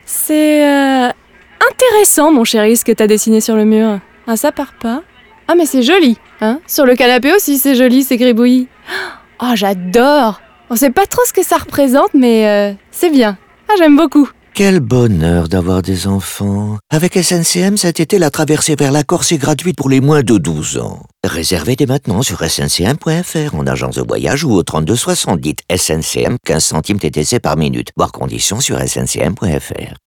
C'est intéressant, mon chéri, ce que t'as dessiné sur le mur. Ah, ça part pas. Ah, mais c'est joli, hein. Sur le canapé aussi, c'est joli, c'est gribouillis. Oh, j'adore. On sait pas trop ce que ça représente, mais c'est bien. Ah, j'aime beaucoup. Quel bonheur d'avoir des enfants. Avec SNCM, cet été, la traversée vers la Corse est gratuite pour les moins de 12 ans. Réservez dès maintenant sur sncm.fr, en agence de voyage ou au 3260. Dites SNCM, 15 centimes TTC par minute. Voir conditions sur sncm.fr.